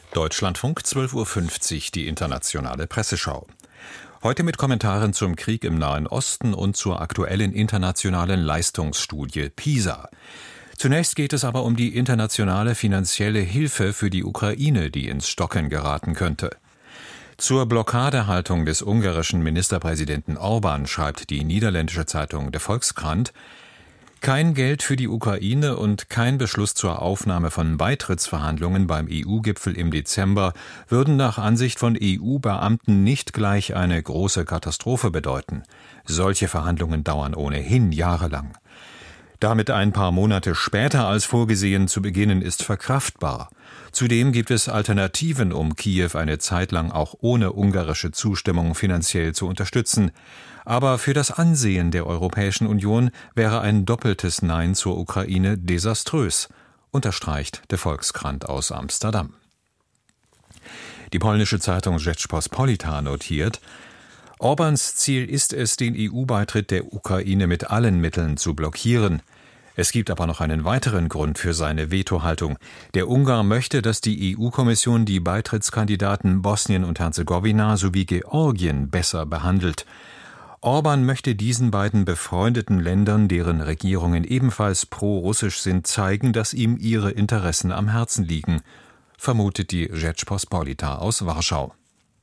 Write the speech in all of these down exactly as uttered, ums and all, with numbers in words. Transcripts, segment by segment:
Deutschlandfunk zwölf Uhr fünfzig, die internationale Presseschau. Heute mit Kommentaren zum Krieg im Nahen Osten und zur aktuellen internationalen Leistungsstudie PISA. Zunächst geht es aber um die internationale finanzielle Hilfe für die Ukraine, die ins Stocken geraten könnte. Zur Blockadehaltung des ungarischen Ministerpräsidenten Orbán schreibt die niederländische Zeitung De Volkskrant: Kein Geld für die Ukraine und kein Beschluss zur Aufnahme von Beitrittsverhandlungen beim E U-Gipfel im Dezember würden nach Ansicht von E U-Beamten nicht gleich eine große Katastrophe bedeuten. Solche Verhandlungen dauern ohnehin jahrelang. Damit ein paar Monate später als vorgesehen zu beginnen, ist verkraftbar. Zudem gibt es Alternativen, um Kiew eine Zeit lang auch ohne ungarische Zustimmung finanziell zu unterstützen. Aber für das Ansehen der Europäischen Union wäre ein doppeltes Nein zur Ukraine desaströs, unterstreicht der Volkskrant aus Amsterdam. Die polnische Zeitung Rzeczpospolita notiert: Orbáns Ziel ist es, den E U-Beitritt der Ukraine mit allen Mitteln zu blockieren. Es gibt aber noch einen weiteren Grund für seine Vetohaltung. Der Ungar möchte, dass die E U-Kommission die Beitrittskandidaten Bosnien und Herzegowina sowie Georgien besser behandelt. Orbán möchte diesen beiden befreundeten Ländern, deren Regierungen ebenfalls pro-russisch sind, zeigen, dass ihm ihre Interessen am Herzen liegen, vermutet die Rzeczpospolita aus Warschau.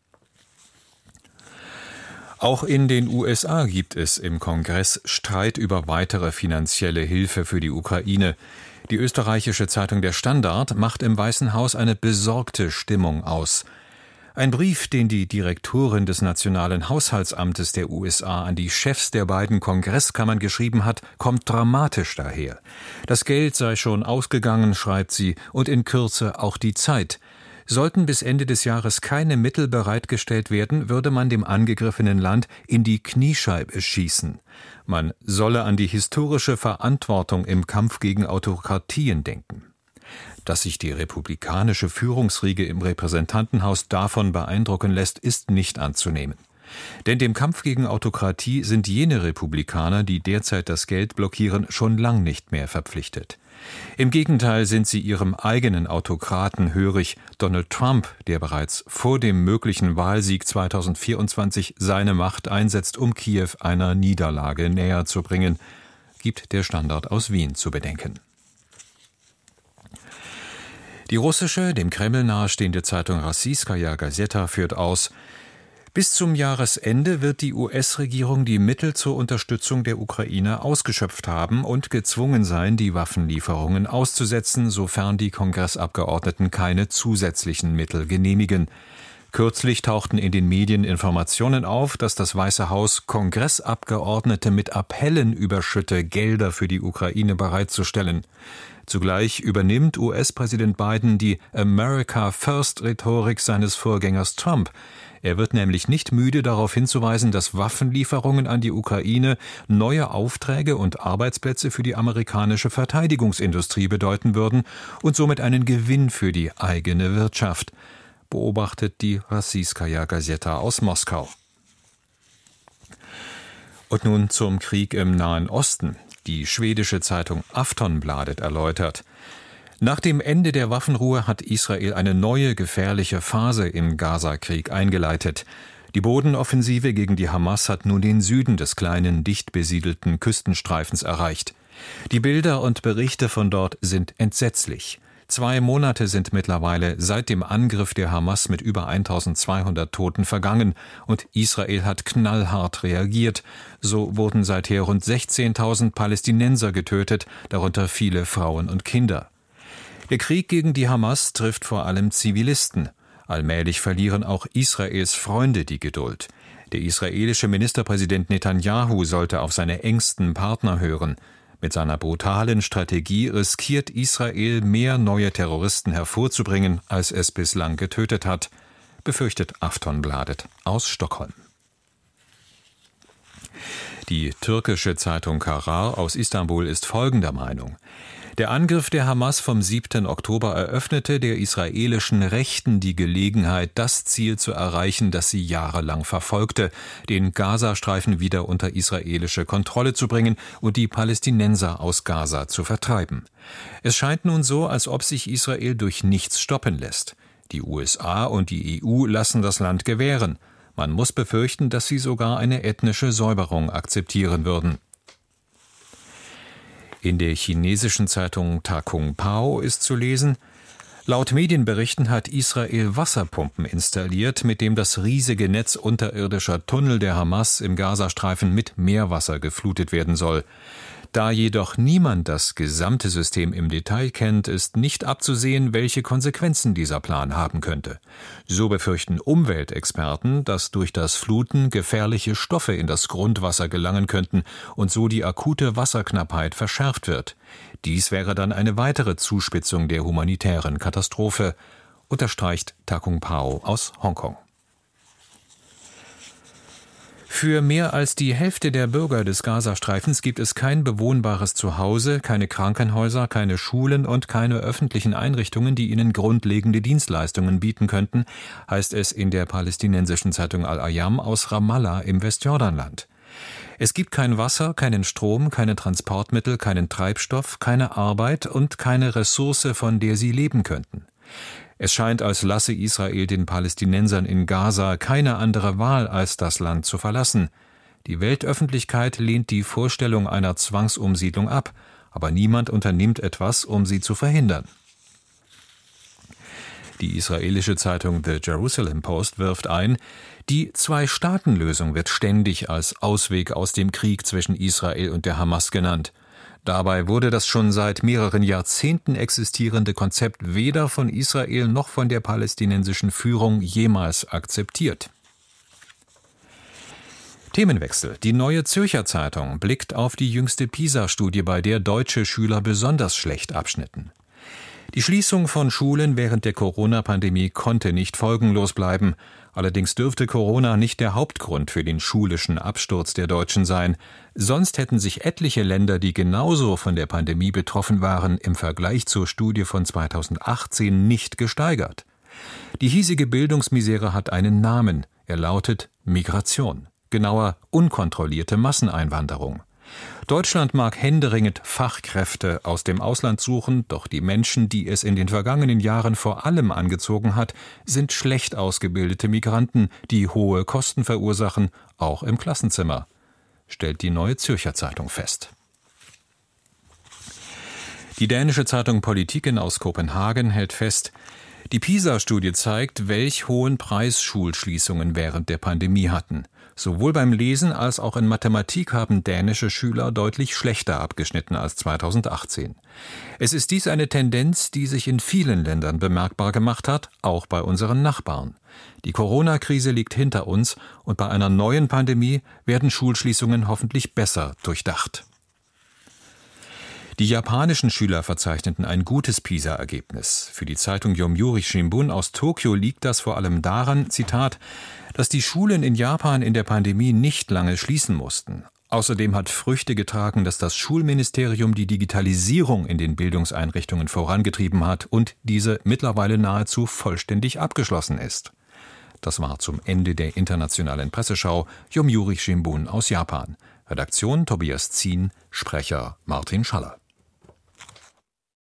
Auch in den U S A gibt es im Kongress Streit über weitere finanzielle Hilfe für die Ukraine. Die österreichische Zeitung Der Standard macht im Weißen Haus eine besorgte Stimmung aus. Ein Brief, den die Direktorin des Nationalen Haushaltsamtes der U S A an die Chefs der beiden Kongresskammern geschrieben hat, kommt dramatisch daher. Das Geld sei schon ausgegangen, schreibt sie, und in Kürze auch die Zeit. Sollten bis Ende des Jahres keine Mittel bereitgestellt werden, würde man dem angegriffenen Land in die Kniescheibe schießen. Man solle an die historische Verantwortung im Kampf gegen Autokratien denken. Dass sich die republikanische Führungsriege im Repräsentantenhaus davon beeindrucken lässt, ist nicht anzunehmen. Denn dem Kampf gegen Autokratie sind jene Republikaner, die derzeit das Geld blockieren, schon lang nicht mehr verpflichtet. Im Gegenteil sind sie ihrem eigenen Autokraten hörig, Donald Trump, der bereits vor dem möglichen Wahlsieg zweitausendvierundzwanzig seine Macht einsetzt, um Kiew einer Niederlage näher zu bringen, gibt der Standard aus Wien zu bedenken. Die russische, dem Kreml nahestehende Zeitung Rossijskaja Gazeta führt aus: Bis zum Jahresende wird die U S-Regierung die Mittel zur Unterstützung der Ukraine ausgeschöpft haben und gezwungen sein, die Waffenlieferungen auszusetzen, sofern die Kongressabgeordneten keine zusätzlichen Mittel genehmigen. Kürzlich tauchten in den Medien Informationen auf, dass das Weiße Haus Kongressabgeordnete mit Appellen überschütte, Gelder für die Ukraine bereitzustellen. Zugleich übernimmt U S-Präsident Biden die America-First-Rhetorik seines Vorgängers Trump. Er wird nämlich nicht müde, darauf hinzuweisen, dass Waffenlieferungen an die Ukraine neue Aufträge und Arbeitsplätze für die amerikanische Verteidigungsindustrie bedeuten würden und somit einen Gewinn für die eigene Wirtschaft, beobachtet die Rossijskaja Gazeta aus Moskau. Und nun zum Krieg im Nahen Osten. Die schwedische Zeitung Aftonbladet erläutert: Nach dem Ende der Waffenruhe hat Israel eine neue gefährliche Phase im Gaza-Krieg eingeleitet. Die Bodenoffensive gegen die Hamas hat nun den Süden des kleinen, dicht besiedelten Küstenstreifens erreicht. Die Bilder und Berichte von dort sind entsetzlich. Zwei Monate sind mittlerweile seit dem Angriff der Hamas mit über eintausendzweihundert Toten vergangen und Israel hat knallhart reagiert. So wurden seither rund sechzehntausend Palästinenser getötet, darunter viele Frauen und Kinder. Der Krieg gegen die Hamas trifft vor allem Zivilisten. Allmählich verlieren auch Israels Freunde die Geduld. Der israelische Ministerpräsident Netanyahu sollte auf seine engsten Partner hören. Mit seiner brutalen Strategie riskiert Israel, mehr neue Terroristen hervorzubringen, als es bislang getötet hat, befürchtet Aftonbladet aus Stockholm. Die türkische Zeitung Karar aus Istanbul ist folgender Meinung: Der Angriff der Hamas vom siebten Oktober eröffnete der israelischen Rechten die Gelegenheit, das Ziel zu erreichen, das sie jahrelang verfolgte, den Gazastreifen wieder unter israelische Kontrolle zu bringen und die Palästinenser aus Gaza zu vertreiben. Es scheint nun so, als ob sich Israel durch nichts stoppen lässt. Die U S A und die E U lassen das Land gewähren. Man muss befürchten, dass sie sogar eine ethnische Säuberung akzeptieren würden. In der chinesischen Zeitung Ta Kung Pao ist zu lesen: Laut Medienberichten hat Israel Wasserpumpen installiert, mit dem das riesige Netz unterirdischer Tunnel der Hamas im Gazastreifen mit Meerwasser geflutet werden soll. Da jedoch niemand das gesamte System im Detail kennt, ist nicht abzusehen, welche Konsequenzen dieser Plan haben könnte. So befürchten Umweltexperten, dass durch das Fluten gefährliche Stoffe in das Grundwasser gelangen könnten und so die akute Wasserknappheit verschärft wird. Dies wäre dann eine weitere Zuspitzung der humanitären Katastrophe, unterstreicht Ta Kung Pao aus Hongkong. Für mehr als die Hälfte der Bürger des Gazastreifens gibt es kein bewohnbares Zuhause, keine Krankenhäuser, keine Schulen und keine öffentlichen Einrichtungen, die ihnen grundlegende Dienstleistungen bieten könnten, heißt es in der palästinensischen Zeitung Al-Ayam aus Ramallah im Westjordanland. Es gibt kein Wasser, keinen Strom, keine Transportmittel, keinen Treibstoff, keine Arbeit und keine Ressource, von der sie leben könnten. Es scheint, als lasse Israel den Palästinensern in Gaza keine andere Wahl, als das Land zu verlassen. Die Weltöffentlichkeit lehnt die Vorstellung einer Zwangsumsiedlung ab, aber niemand unternimmt etwas, um sie zu verhindern. Die israelische Zeitung The Jerusalem Post wirft ein, die Zwei-Staaten-Lösung wird ständig als Ausweg aus dem Krieg zwischen Israel und der Hamas genannt. Dabei wurde das schon seit mehreren Jahrzehnten existierende Konzept weder von Israel noch von der palästinensischen Führung jemals akzeptiert. Themenwechsel. Die Neue Zürcher Zeitung blickt auf die jüngste PISA-Studie, bei der deutsche Schüler besonders schlecht abschnitten. Die Schließung von Schulen während der Corona-Pandemie konnte nicht folgenlos bleiben. Allerdings dürfte Corona nicht der Hauptgrund für den schulischen Absturz der Deutschen sein. Sonst hätten sich etliche Länder, die genauso von der Pandemie betroffen waren, im Vergleich zur Studie von zweitausendachtzehn nicht gesteigert. Die hiesige Bildungsmisere hat einen Namen. Er lautet Migration. Genauer unkontrollierte Masseneinwanderung. Deutschland mag händeringend Fachkräfte aus dem Ausland suchen, doch die Menschen, die es in den vergangenen Jahren vor allem angezogen hat, sind schlecht ausgebildete Migranten, die hohe Kosten verursachen, auch im Klassenzimmer, stellt die Neue Zürcher Zeitung fest. Die dänische Zeitung Politiken aus Kopenhagen hält fest, die PISA-Studie zeigt, welch hohen Preis Schulschließungen während der Pandemie hatten. Sowohl beim Lesen als auch in Mathematik haben dänische Schüler deutlich schlechter abgeschnitten als zweitausendachtzehn. Es ist dies eine Tendenz, die sich in vielen Ländern bemerkbar gemacht hat, auch bei unseren Nachbarn. Die Corona-Krise liegt hinter uns und bei einer neuen Pandemie werden Schulschließungen hoffentlich besser durchdacht. Die japanischen Schüler verzeichneten ein gutes PISA-Ergebnis. Für die Zeitung Yomiuri Shimbun aus Tokio liegt das vor allem daran, Zitat, dass die Schulen in Japan in der Pandemie nicht lange schließen mussten. Außerdem hat Früchte getragen, dass das Schulministerium die Digitalisierung in den Bildungseinrichtungen vorangetrieben hat und diese mittlerweile nahezu vollständig abgeschlossen ist. Das war zum Ende der internationalen Presseschau Yomiuri Shimbun aus Japan. Redaktion Tobias Zien, Sprecher Martin Schaller.